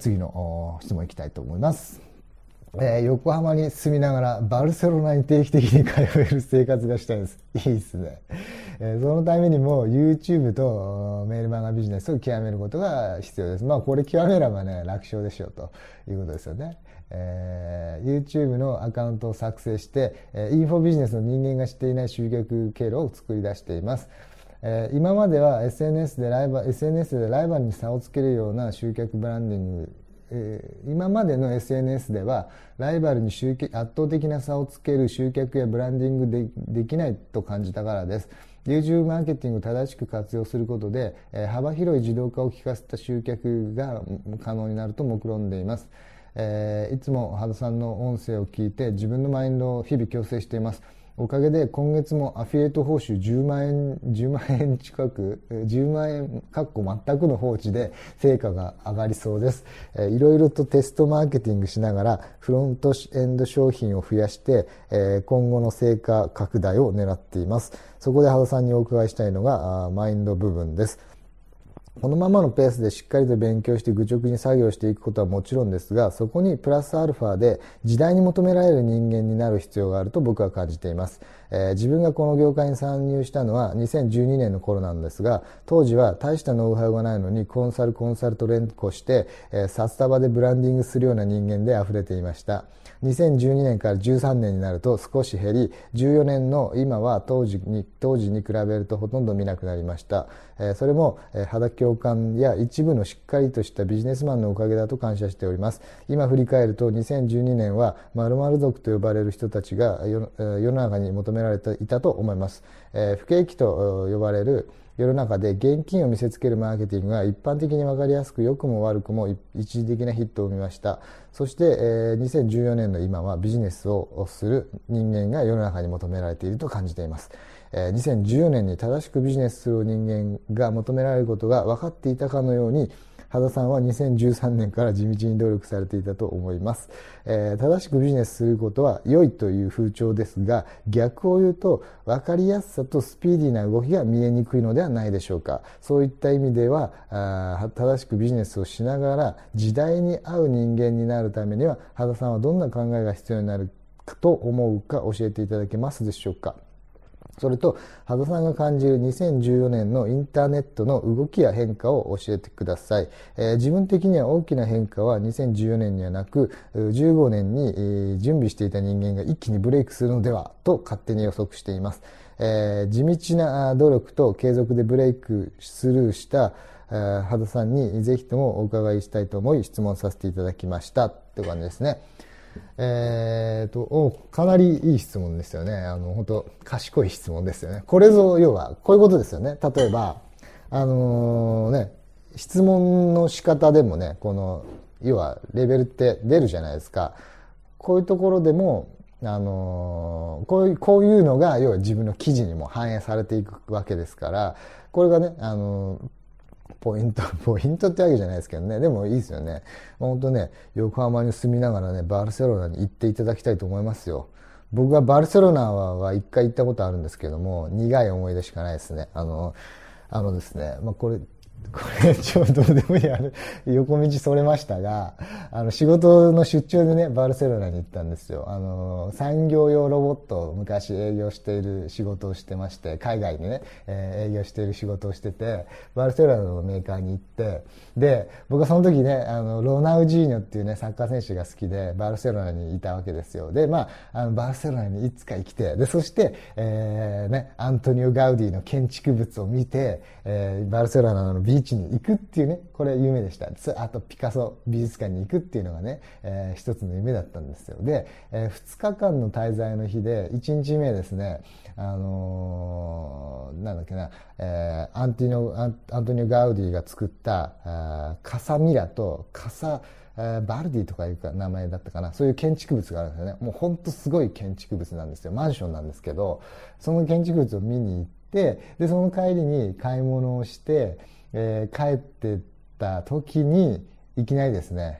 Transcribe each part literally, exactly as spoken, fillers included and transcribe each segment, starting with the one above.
次の質問いきたいと思います。えー、横浜に住みながらバルセロナに定期的に通える生活がしたいです。いいですね。えー、そのためにも YouTube とメールマガビジネスを極めることが必要です。まあこれ極めればね、楽勝でしょうということですよね。えー、YouTube のアカウントを作成して、えー、インフォビジネスの人間が知っていない集客経路を作り出しています。えー、今までは エスエヌエス でライバル、エスエヌエス でライバルに差をつけるような集客ブランディング、えー、今までの エスエヌエス ではライバルに集客圧倒的な差をつける集客やブランディングでできないと感じたからです。YouTube マーケティングを正しく活用することで、えー、幅広い自動化を効かせた集客が可能になると目論んでいます。えー、いつも羽田さんの音声を聞いて自分のマインドを日々矯正しています。おかげで今月もアフィリエイト報酬じゅうまんえん、じゅうまんえん近く、じゅうまんえん、かっこ全くの放置で成果が上がりそうです。えー、いろいろとテストマーケティングしながらフロントエンド商品を増やして、えー、今後の成果拡大を狙っています。そこで羽田さんにお伺いしたいのがマインド部分です。このままのペースでしっかりと勉強して愚直に作業していくことはもちろんですが、そこにプラスアルファで時代に求められる人間になる必要があると僕は感じています。えー、自分がこの業界に参入したのはにせんじゅうにねんの頃なんですが、当時は大したノウハウがないのにコンサルコンサルと連呼して、えー、札束でブランディングするような人間で溢れていました。にせんじゅうにねんからじゅうさんねんになると少し減り、じゅうよねんの今は当時に当時に比べるとほとんど見なくなりました。えー、それも、えー、肌共感や一部のしっかりとしたビジネスマンのおかげだと感謝しております。今振り返るとにせんじゅうにねんは〇〇族と呼ばれる人たちが世の中に求められていたと思います。えー、不景気と呼ばれる世の中で現金を見せつけるマーケティングが一般的に分かりやすく良くも悪くも一時的なヒットを生みました。そして、えー、にせんじゅうよねんの今はビジネスをする人間が世の中に求められていると感じています。えー、にせんじゅうよねんに正しくビジネスする人間が求められることが分かっていたかのように、羽田さんはにせんじゅうさんねんから地道に努力されていたと思います。えー、正しくビジネスすることは良いという風潮ですが、逆を言うと分かりやすさとスピーディーな動きが見えにくいのではないでしょうか。そういった意味では、あ正しくビジネスをしながら時代に合う人間になるためには、羽田さんはどんな考えが必要になると思うか教えていただけますでしょうか。それと、羽田さんが感じるにせんじゅうよねんのインターネットの動きや変化を教えてください。えー、自分的には大きな変化はにせんじゅうよねんにはなく、じゅうごねんに、えー、準備していた人間が一気にブレイクするのではと勝手に予測しています。えー、地道な努力と継続でブレイクスルーした、えー、羽田さんにぜひともお伺いしたいと思い質問させていただきましたって感じですね。えーと、お、かなりいい質問ですよね。あの、本当賢い質問ですよね。これぞ、要は、こういうことですよね。例えば、あのー、ね、質問の仕方でもね、この、要は、レベルって出るじゃないですか。こういうところでも、あのー、こういう、こういうのが、要は自分の記事にも反映されていくわけですから、これがね、あのー、ポイント、ポイントってわけじゃないですけどね。でもいいですよね。本当ね、横浜に住みながらね、バルセロナに行っていただきたいと思いますよ。僕はバルセロナは一回行ったことあるんですけども、苦い思い出しかないですね。あの、あのですね、まあ、これ、これ、ちょうどどうでもいい、ある、横道それましたが、あの、仕事の出張でね、バルセロナに行ったんですよ。あの、産業用ロボットを昔営業している仕事をしてまして、海外にね、えー、営業している仕事をしてて、バルセロナのメーカーに行って、で、僕はその時ね、あの、ロナウジーニョっていうね、サッカー選手が好きで、バルセロナにいたわけですよ。で、まあ、あの、バルセロナにいつか行きて、で、そして、えー、ね、アントニオ・ガウディの建築物を見て、えー、バルセロナのビーチに行くっていうね、これ夢でした。あとピカソ美術館に行くっていうのがね、えー、一つの夢だったんですよ。で、えー、ふつかかんの滞在の日で、いちにちめですね、あのー、なんだっけな、えー、アンティノ、アン、アントニオ・ガウディが作った、あカサミラとカサ、バルディとかいうか名前だったかな。そういう建築物があるんですよね。もうほんとすごい建築物なんですよ。マンションなんですけど、その建築物を見に行って、で、その帰りに買い物をして、えー、帰ってった時に、いきなりですね、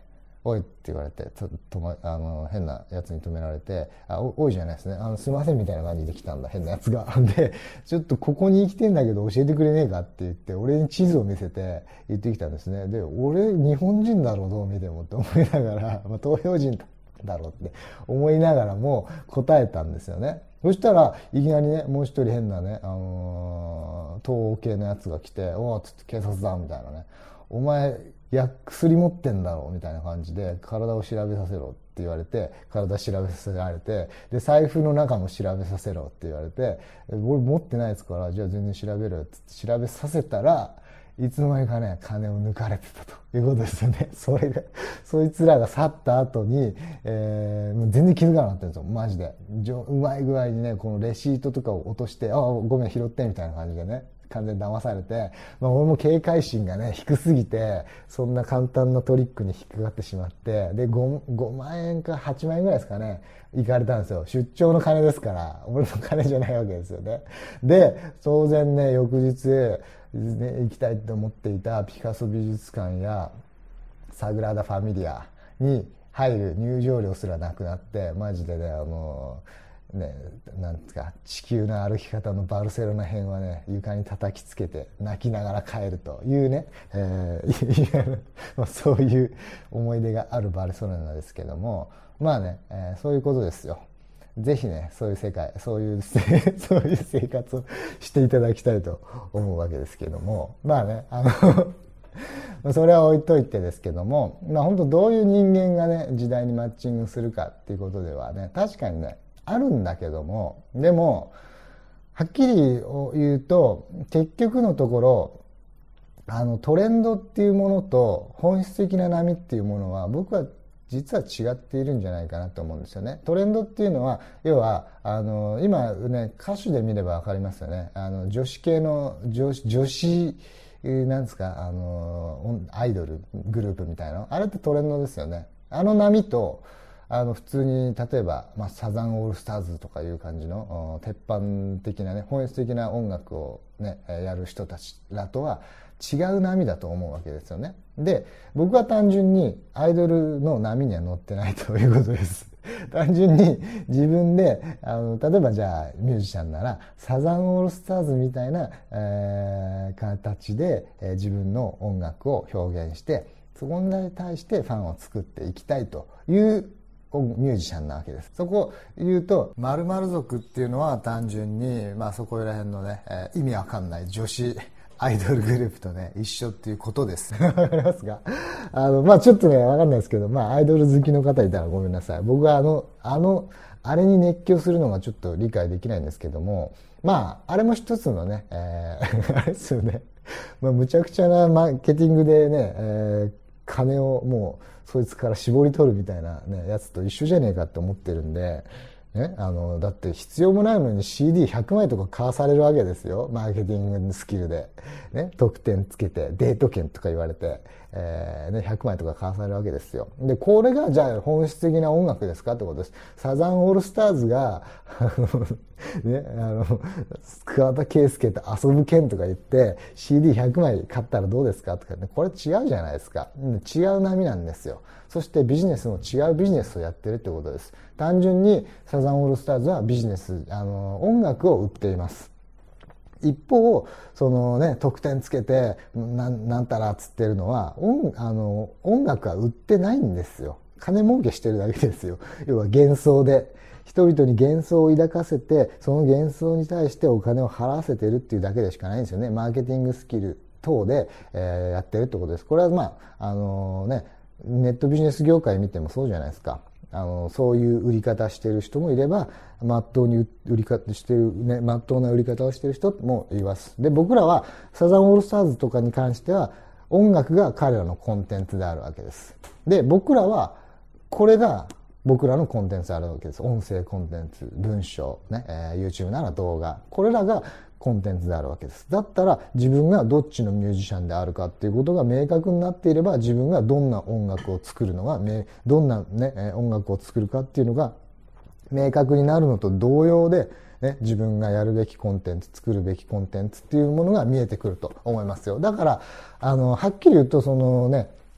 おいって言われて、とと、ま、あの変なやつに止められて、あ、お、おいじゃないですね、あのすいませんみたいな感じで来たんだ、変なやつが。で、ちょっとここに来てんだけど教えてくれねえかって言って、俺に地図を見せて言ってきたんですね。で、俺日本人だろう、どう見てもって思いながら、まあ、東洋人だろうって思いながらも答えたんですよね。そしたらいきなりね、もう一人変なね、あのー、東欧系のやつが来て、おーっつって警察だみたいなね、お前や薬持ってんだろみたいな感じで、体を調べさせろって言われて、体調べさせられて、で財布の中も調べさせろって言われて、俺持ってないですから、じゃあ全然調べるっつって調べさせたら、いつの間にかね、金を抜かれてたということですよね。それが、そいつらが去った後に、えー、もう全然気づかなかったんですよ、マジで。うまい具合にね、このレシートとかを落として、ああ、ごめん、拾ってみたいな感じでね、完全に騙されて、まあ俺も警戒心がね、低すぎて、そんな簡単なトリックに引っかかってしまって、で、5, ごまん円かはちまん円ぐらいですかね、行かれたんですよ。出張の金ですから、俺の金じゃないわけですよね。で、当然ね、翌日、ね、行きたいと思っていたピカソ美術館やサグラダ・ファミリアに入る入場料すらなくなって、マジでね、あのね、なんですか、地球の歩き方のバルセロナ編はね、床に叩きつけて泣きながら帰るというね、えーまあ、そういう思い出があるバルセロナですけども、まあね、えー、そういうことですよ。ぜひね、そういう世界、そういう、そういう生活をしていただきたいと思うわけですけども、まあね、あの、それは置いといてですけども、まあ本当どういう人間がね、時代にマッチングするかっていうことではね、確かにね、あるんだけども、でも、はっきり言うと、結局のところ、あの、トレンドっていうものと本質的な波っていうものは、僕は実は違っているんじゃないかなと思うんですよね。トレンドっていうのは、要は、あの、今ね、歌手で見ればわかりますよね。あの、女子系の、女子、女子、なんですか、あの、アイドルグループみたいな。あれってトレンドですよね。あの波と、あの、普通に、例えば、まあ、サザンオールスターズとかいう感じの、鉄板的なね、本質的な音楽をね、やる人たちらとは、違う波だと思うわけですよね。で、僕は単純にアイドルの波には乗ってないということです。単純に自分で、あの、例えばじゃあミュージシャンなら、サザンオールスターズみたいな、えー、形で、えー、自分の音楽を表現して、そこに対してファンを作っていきたいというミュージシャンなわけです。そこを言うと、〇〇族っていうのは単純に、まあそこら辺のね、えー、意味わかんない女子、アイドルグループとね、一緒っていうことです。わかりますか？あの、まあちょっとね、わかんないですけど、まあアイドル好きの方いたらごめんなさい。僕はあの、あの、あれに熱狂するのがちょっと理解できないんですけども、まあ、あれも一つのね、えー、あれですよね。まあ、むちゃくちゃなマーケティングでね、えー、金をもう、そいつから絞り取るみたいなね、やつと一緒じゃねえかって思ってるんで、ね、あの、だって必要もないのに シーディーひゃく 枚とか買わされるわけですよ。マーケティングのスキルで。ね、特典つけて、デート券とか言われて、えー、ね、ひゃくまいとか買わされるわけですよ。で、これがじゃあ本質的な音楽ですかってことです。サザンオールスターズが、あの、ね、あの、桑田佳祐と遊ぶ券とか言って、シーディーひゃく 枚買ったらどうですかとかね、これ違うじゃないですか。違う波なんですよ。そしてビジネスも違うビジネスをやってるってことです。単純にサザンオールスターズはビジネス、あの、音楽を売っています。一方、そのね、特典つけて、なん、なんたらっつってるのは、音、あの、音楽は売ってないんですよ。金儲けしてるだけですよ。要は幻想で。人々に幻想を抱かせて、その幻想に対してお金を払わせてるっていうだけでしかないんですよね。マーケティングスキル等で、えー、やってるってことです。これはまあ、あのね、ネットビジネス業界見てもそうじゃないですか。あの、そういう売り方してる人もいれば、まっとうに売り方してる、ね、まっとうな売り方をしてる人もいます。で、僕らは、サザンオールスターズとかに関しては、音楽が彼らのコンテンツであるわけです。で、僕らは、これが僕らのコンテンツであるわけです。音声コンテンツ、文章、ね、えー、YouTube なら動画。これらがコンテンツであるわけです。だったら自分がどっちのミュージシャンであるかっていうことが明確になっていれば、自分がどんな音楽を作るのが、どんなね、音楽を作るかっていうのが明確になるのと同様で、ね、自分がやるべきコンテンツ、作るべきコンテンツっていうものが見えてくると思いますよ。だから、あの、はっきり言うと、そのね、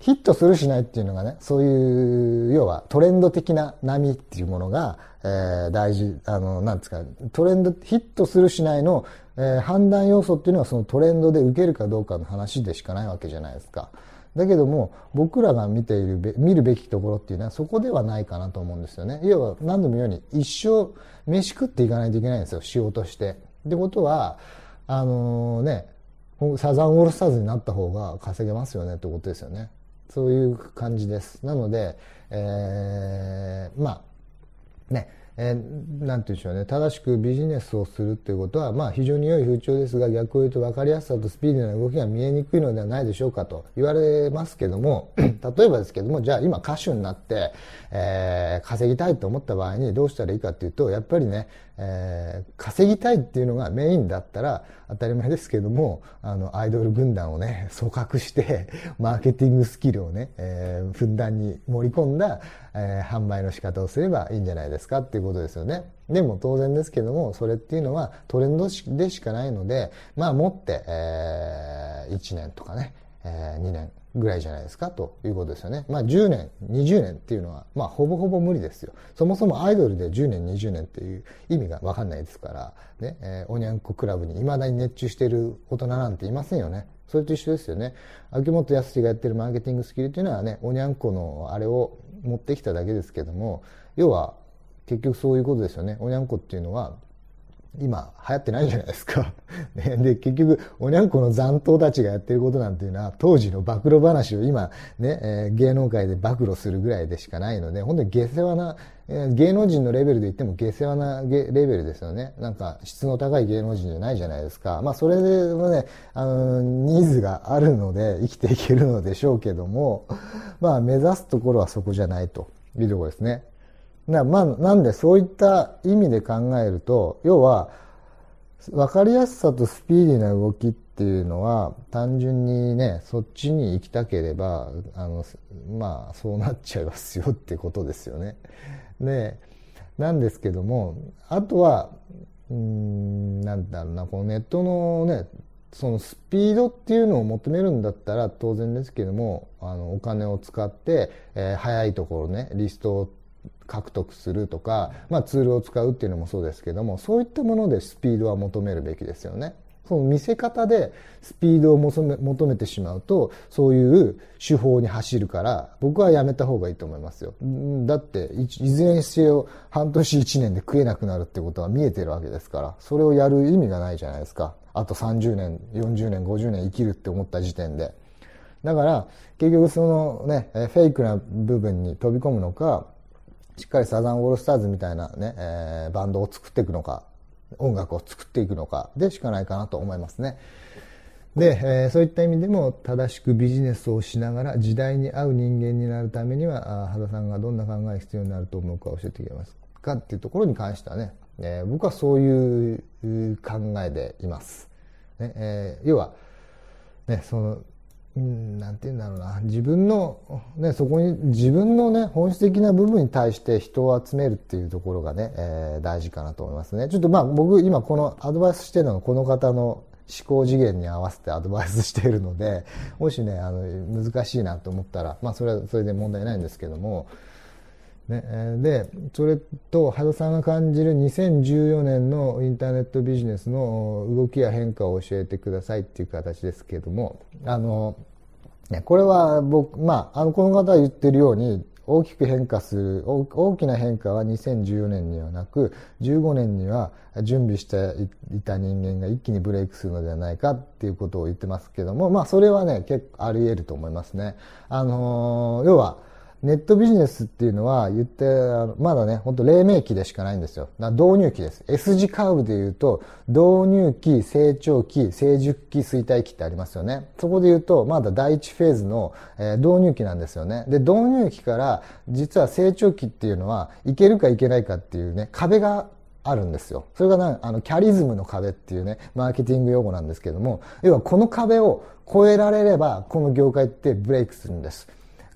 ヒットするしないっていうのがね、そういう、要はトレンド的な波っていうものが、えー、大事、あの、なんですか、トレンド、ヒットするしないの、えー、判断要素っていうのはそのトレンドで受けるかどうかの話でしかないわけじゃないですか。だけども、僕らが見ている、見るべきところっていうのはそこではないかなと思うんですよね。要は何度も言うように、一生飯食っていかないといけないんですよ、仕事して。ってことは、あのー、ね、サザンオールスターズになった方が稼げますよねってことですよね。そういう感じです。なので、えー、まあ、ね、えー、なんて言うんでしょうね、正しくビジネスをするっていうことは、まあ非常に良い風潮ですが、逆を言うと分かりやすさとスピーディーな動きが見えにくいのではないでしょうかと言われますけども、例えばですけども、じゃあ今歌手になって、えー、稼ぎたいと思った場合にどうしたらいいかっていうと、やっぱりね、えー、稼ぎたいっていうのがメインだったら当たり前ですけども、あのアイドル軍団をね組閣してマーケティングスキルをね、えー、ふんだんに盛り込んだ、えー、販売の仕方をすればいいんじゃないですかっていうことですよね。でも当然ですけども、それっていうのはトレンドでしかないので、まあ持って、えー、いちねんとかね、えー、にねんぐらいじゃないですかということですよね。まあじゅうねん、にじゅうねんっていうのは、まあほぼほぼ無理ですよ。そもそもアイドルでじゅうねん、にじゅうねんっていう意味がわかんないですから、ね、えー、おにゃんこクラブに未だに熱中している大人なんていませんよね。それと一緒ですよね。秋元康がやってるマーケティングスキルっていうのはね、おにゃんこのあれを持ってきただけですけども、要は結局そういうことですよね。おにゃんこっていうのは、今流行ってないじゃないですか。で、結局、おにゃんこの残党たちがやってることなんていうのは、当時の暴露話を今、ね、えー、芸能界で暴露するぐらいでしかないので、本当に下世話な、えー、芸能人のレベルで言っても下世話なレベルですよね。なんか、質の高い芸能人じゃないじゃないですか。まあ、それでもね、あの、ニーズがあるので、生きていけるのでしょうけども、まあ、目指すところはそこじゃないというところですね。な、まあ、なんでそういった意味で考えると、要は分かりやすさとスピーディーな動きっていうのは単純にね、そっちに行きたければあのまあそうなっちゃいますよってことですよね。で、なんですけども、あとはうーんなんだろうな、このネットのね、そのスピードっていうのを求めるんだったら当然ですけども、あのお金を使って、えー、早いところね、リストを獲得するとか、まあ、ツールを使うっていうのもそうですけども、そういったものでスピードは求めるべきですよね。その見せ方でスピードを求め、求めてしまうと、そういう手法に走るから、僕はやめた方がいいと思いますよ。だってい、いずれにせよ半年いちねんで食えなくなるってことは見えてるわけですから、それをやる意味がないじゃないですか。あとさんじゅうねん、よんじゅうねん、ごじゅうねん生きるって思った時点で。だから、結局そのね、フェイクな部分に飛び込むのか、しっかりサザンオールスターズみたいなね、えー、バンドを作っていくのか、音楽を作っていくのかでしかないかなと思いますね。で、えー、そういった意味でも正しくビジネスをしながら時代に合う人間になるためには、羽田さんがどんな考えが必要になると思うか教えていただけますかっていうところに関してはね、えー、僕はそういう考えでいます。ね、えー、要は、ね、その、うん、なんて言うんだろうな、自分の、ね、そこに自分のね、本質的な部分に対して人を集めるっていうところがね、えー、大事かなと思いますね。ちょっとまあ僕今このアドバイスしてるのはこの方の思考次元に合わせてアドバイスしているので、もしね、あの、難しいなと思ったら、まあそれはそれで問題ないんですけども、ね、で、それと、羽田さんが感じるにせんじゅうよねんのインターネットビジネスの動きや変化を教えてくださいっていう形ですけれども、あの、ね、これは僕、まあ、あの、この方が言ってるように、大きく変化する、大きな変化はにせんじゅうよねんにはなく、じゅうごねんには準備していた人間が一気にブレイクするのではないかっていうことを言ってますけども、まあ、それはね、結構あり得ると思いますね。あの、要は、ネットビジネスっていうのは言って、まだね、本当黎明期でしかないんですよ。導入期です。S 字カーブで言うと、導入期、成長期、成熟期、衰退期ってありますよね。そこで言うと、まだ第一フェーズの、えー、導入期なんですよね。で、導入期から実は成長期っていうのは、いけるかいけないかっていうね、壁があるんですよ。それがな、あの、キャリズムの壁っていうね、マーケティング用語なんですけども、要はこの壁を越えられれば、この業界ってブレイクするんです。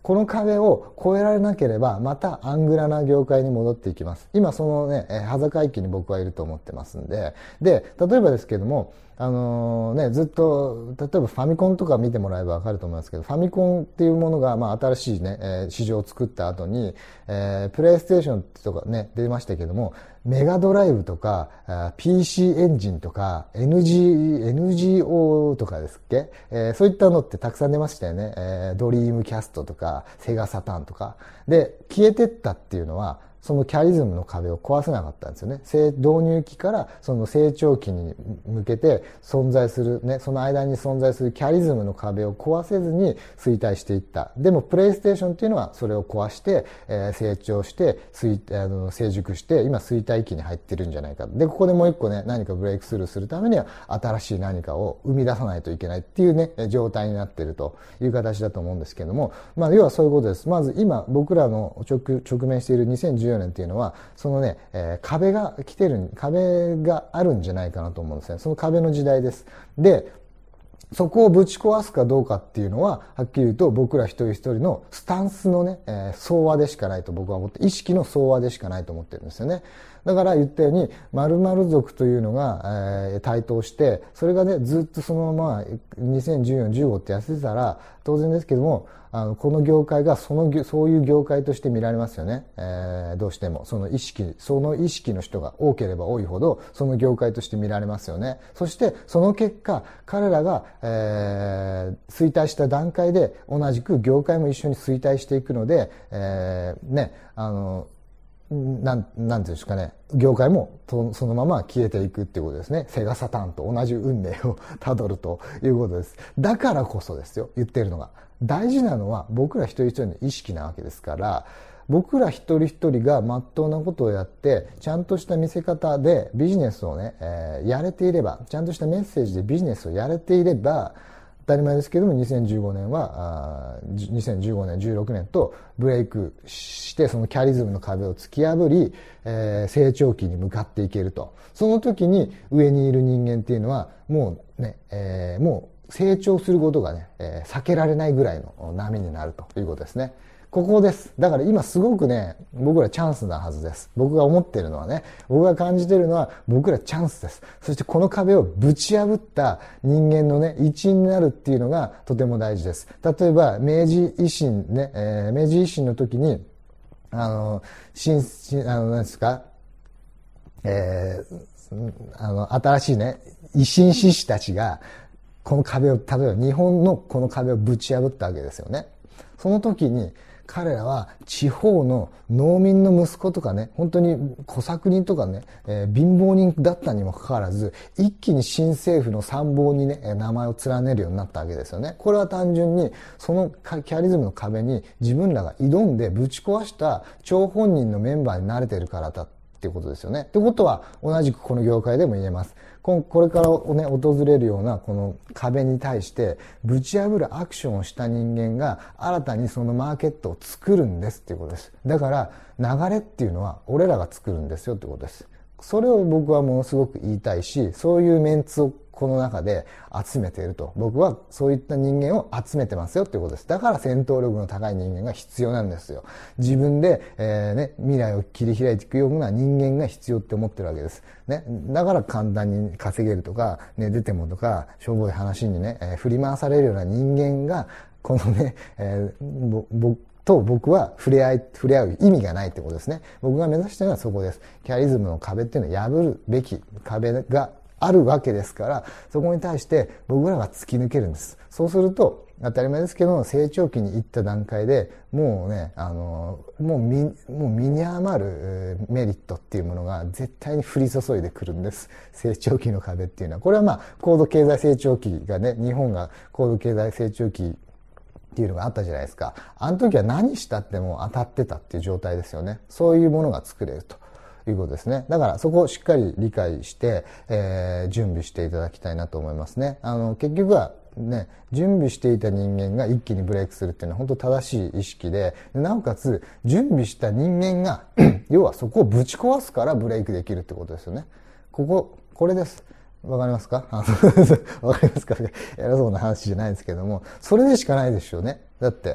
この壁を越えられなければまたアングラな業界に戻っていきます。今そのね、端境期に僕はいると思ってますんで。で、例えばですけども、あのね、ずっと、例えばファミコンとか見てもらえばわかると思いますけど、ファミコンっていうものが、まあ、新しいね、えー、市場を作った後に、えー、プレイステーションとかね、出ましたけども、メガドライブとか、ピーシー エンジンとか、エヌジー、エヌジーオー とかですっけ、えー、そういったのってたくさん出ましたよね。えー、ドリームキャストとか、セガサターンとか。で、消えてったっていうのは、そのキャリズムの壁を壊せなかったんですよね。導入期からその成長期に向けて存在する、ね、その間に存在するキャリズムの壁を壊せずに衰退していった。でもプレイステーションっていうのはそれを壊して、えー、成長して衰あの成熟して今衰退期に入ってるんじゃないか。で、ここでもう一個ね、何かブレイクスルーするためには新しい何かを生み出さないといけないっていうね、状態になっているという形だと思うんですけども、まあ要はそういうことです。まず今僕らの直、直面しているにせんじゅうよねんっていうのは、そのね、えー、壁が来てる、壁があるんじゃないかなと思うんですね。その壁の時代です。で、そこをぶち壊すかどうかっていうのは、はっきり言うと僕ら一人一人のスタンスのね、えー、総和でしかないと僕は思って、意識の総和でしかないと思ってるんですよね。だから言ったように、〇〇族というのが、えー、台頭して、それがね、ずっとそのままにせんじゅうよん、じゅうごって痩せてたら、当然ですけども、あの、この業界がその、そういう業界として見られますよね。えー、どうしても。その意識、その意識の人が多ければ多いほど、その業界として見られますよね。そして、その結果、彼らが、えー、衰退した段階で、同じく業界も一緒に衰退していくので、えー、ね、あの、なん、なんていうんですかね。業界もそのまま消えていくっていうことですね。セガサターンと同じ運命をたどるということです。だからこそですよ。言ってるのが。大事なのは僕ら一人一人の意識なわけですから、僕ら一人一人が真っ当なことをやって、ちゃんとした見せ方でビジネスをね、えー、やれていれば、ちゃんとしたメッセージでビジネスをやれていれば、当たり前ですけどもにせんじゅうごねんはにせんじゅうごねんじゅうろくねんとブレイクしてそのキャリズムの壁を突き破り、えー、成長期に向かっていけると。その時に上にいる人間っていうのはもうね、えー、もう成長することがね、えー、避けられないぐらいの波になるということですね。ここです。だから今すごくね、僕らチャンスなはずです。僕が思っているのはね、僕が感じているのは僕らチャンスです。そしてこの壁をぶち破った人間のね、一員になるっていうのがとても大事です。例えば明治維新ね、えー、明治維新の時に、あの、新、新、あの、何ですか、えー、あの、新しいね、維新志士たちが、この壁を、例えば日本のこの壁をぶち破ったわけですよね。その時に、彼らは地方の農民の息子とかね、本当に小作人とかね、えー、貧乏人だったにもかかわらず、一気に新政府の参謀にね、名前を連ねるようになったわけですよね。これは単純に、そのキャリズムの壁に自分らが挑んでぶち壊した張本人のメンバーになれてるからだっていうことですよね。ってことは、同じくこの業界でも言えます。これからね、訪れるようなこの壁に対してぶち破るアクションをした人間が新たにそのマーケットを作るんですっていうことです。だから流れっていうのは俺らが作るんですよってことです。それを僕はものすごく言いたいし、そういうメンツをこの中で集めていると。僕はそういった人間を集めてますよっていうことです。だから戦闘力の高い人間が必要なんですよ。自分で、えーね、未来を切り開いていくような人間が必要って思ってるわけです。ね。だから簡単に稼げるとか、ね、出てもとか、しょぼい話にね、えー、振り回されるような人間が、このね、えー、僕、と僕は触れ合い、触れ合う意味がないってことですね。僕が目指しているのはそこです。キャリズムの壁っていうのは破るべき壁があるわけですから、そこに対して僕らが突き抜けるんです。そうすると、当たり前ですけど、成長期に行った段階で、もうね、あの、もう身、もう身に余るメリットっていうものが絶対に降り注いでくるんです。成長期の壁っていうのは。これはまあ、高度経済成長期がね、日本が高度経済成長期っていうのがあったじゃないですか。あの時は何したっても当たってたっていう状態ですよね。そういうものが作れるということですね。だからそこをしっかり理解して、えー、準備していただきたいなと思いますね。あの、結局はね、準備していた人間が一気にブレイクするっていうのは本当正しい意識で、なおかつ準備した人間が要はそこをぶち壊すからブレイクできるってことですよね。ここ、これです。わかりますか？わかりますか？偉そうな話じゃないですけども、それでしかないでしょうね。だって、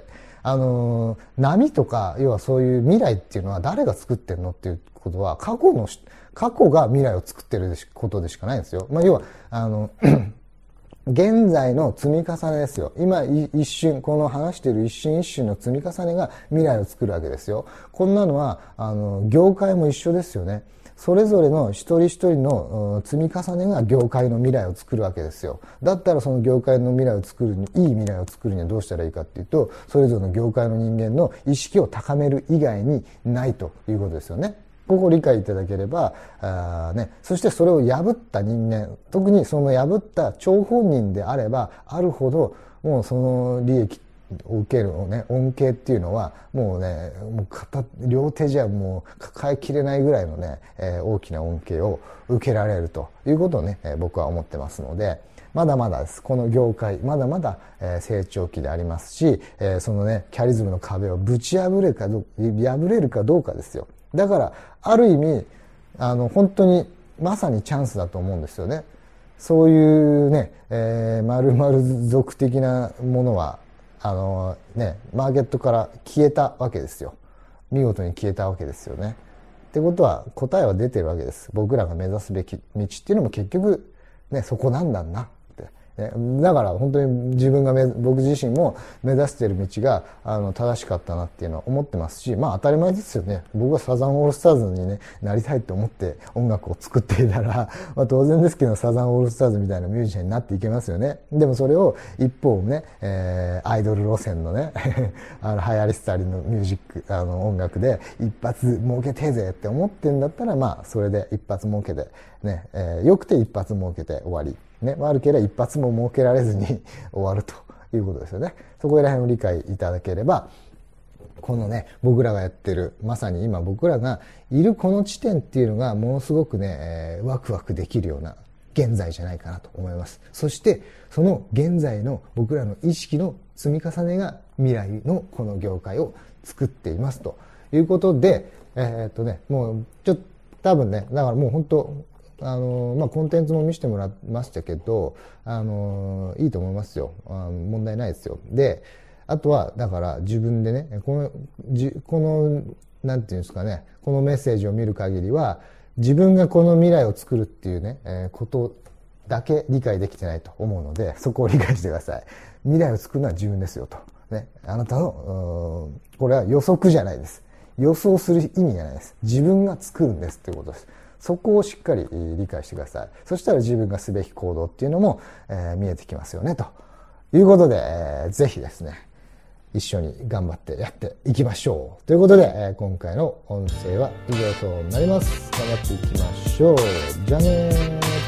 あの波とか要はそういう未来っていうのは誰が作ってるのっていうことは過去の過去が未来を作ってることでしかないんですよ。まあ、要はあの現在の積み重ねですよ。今一瞬この話している一瞬一瞬の積み重ねが未来を作るわけですよ。こんなのはあの業界も一緒ですよね。それぞれの一人一人の積み重ねが業界の未来を作るわけですよ。だったらその業界の未来を作るにいい未来を作るにはどうしたらいいかっていうと、それぞれの業界の人間の意識を高める以外にないということですよね。ここを理解いただければあ、ね、そしてそれを破った人間、特にその破った張本人であればあるほど、もうその利益を受ける、ね、恩恵っていうのはもうね、もう片両手じゃもう抱えきれないぐらいのね、えー、大きな恩恵を受けられるということをね、えー、僕は思ってますので、まだまだです。この業界まだまだ、えー、成長期でありますし、えー、そのねキャリズムの壁をぶち破れるかど破れるかどうかですよ。だからある意味あの本当にまさにチャンスだと思うんですよね。そういうね、えー、〇〇族的なものはあのねマーケットから消えたわけですよ。見事に消えたわけですよね。ってことは答えは出てるわけです。僕らが目指すべき道っていうのも結局ねそこなんだな。だから本当に自分がめ僕自身も目指している道があの正しかったなっていうのは思ってますし、まあ当たり前ですよね。僕はサザンオールスターズに、ね、なりたいと思って音楽を作っていたら、まあ、当然ですけどサザンオールスターズみたいなミュージシャンになっていけますよね。でもそれを一方ね、えー、アイドル路線のねあの流行り廃りのミュージックあの音楽で一発儲けてえぜって思ってんだったら、まあそれで一発儲けてね、えー、よくて一発儲けて終わり。ね、悪ければ一発も設けられずに終わるということですよね。そこら辺を理解いただければ、このね僕らがやってるまさに今僕らがいるこの地点っていうのがものすごくね、えー、ワクワクできるような現在じゃないかなと思います。そしてその現在の僕らの意識の積み重ねが未来のこの業界を作っていますということで、えー、っとねもうちょっと多分ねだからもう本当あのまあ、コンテンツも見せてもらいましたけど、あのいいと思いますよ。あ問題ないですよ。で、あとはだから自分でねこのじこのなんていうんですかね、このメッセージを見る限りは自分がこの未来を作るっていうね、えー、ことだけ理解できてないと思うので、そこを理解してください。未来を作るのは自分ですよと、ね、あなたのこれは予測じゃないです。予想する意味がないです。自分が作るんですということです。そこをしっかり理解してください。そしたら自分がすべき行動っていうのも、えー、見えてきますよねということで、えー、ぜひですね一緒に頑張ってやっていきましょうということで、えー、今回の音声は以上となります。頑張っていきましょう。じゃあねー。